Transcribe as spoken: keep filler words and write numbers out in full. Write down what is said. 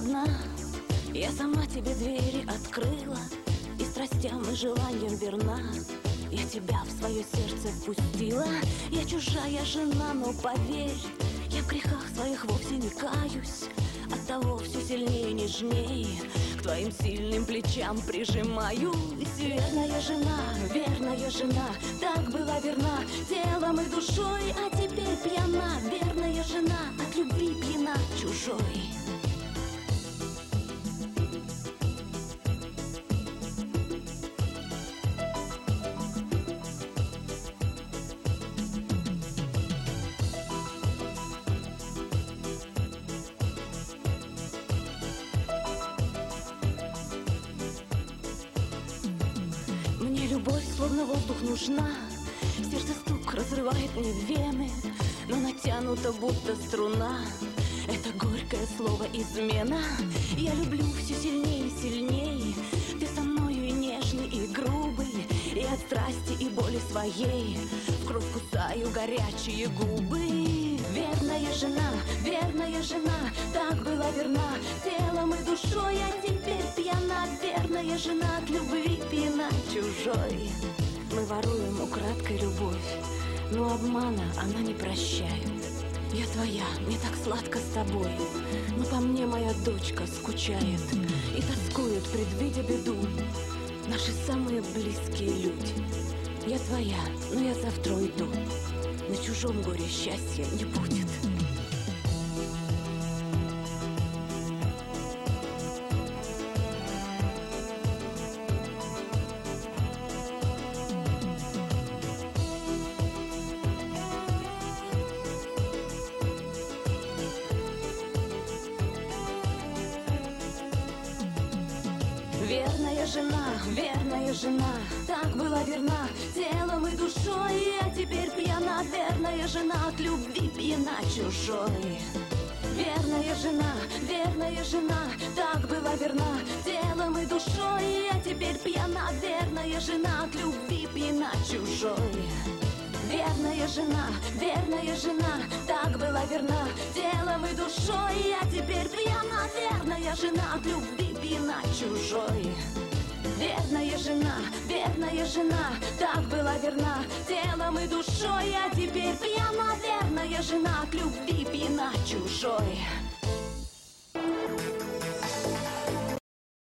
одна, я сама тебе двери открыла, и страстям и желаниям верна. Я тебя в свое сердце впустила. Я чужая жена, но поверь, я в грехах своих вовсе не каюсь. Оттого все сильнее и нежнее к твоим сильным плечам прижимаюсь. Верная жена, верная жена, так была верна телом и душой, а теперь пьяна. Верная жена, от любви пьяна чужой. Мне любовь словно воздух нужна, сердце стук разрывает мне вены, но натянуто будто струна. Это горькое слово измена. Я люблю все сильнее и сильнее. Ты со мною и нежный, и грубый, и от страсти и боли своей в кровь кусаю горячие губы. Верная жена, верная жена, так была верна телом и душой, а теперь пьяна. Верная жена, от любви пьяна чужой. Мы воруем украдкой любовь, но обмана она не прощает. Я твоя, мне так сладко с тобой, но по мне моя дочка скучает и тоскует, предвидя беду, наши самые близкие люди. Я твоя, но я завтра уйду, на чужом горе счастья не будет. Верная жена, верная жена, так была верна телом и душой, а теперь пьяна. Верная жена, от любви пьяна чужой. Верная жена, верная жена, так была верна телом и душой, а теперь пьяна. Верная жена, от любви пьяна чужой. Верная жена, верная жена, так была верна телом и душой, а теперь пьяна. Верная жена, от любви пьяна чужой. Верная жена, верная жена, так была верна телом и душой, а теперь пьяна. Верная жена, от любви пьяна чужой.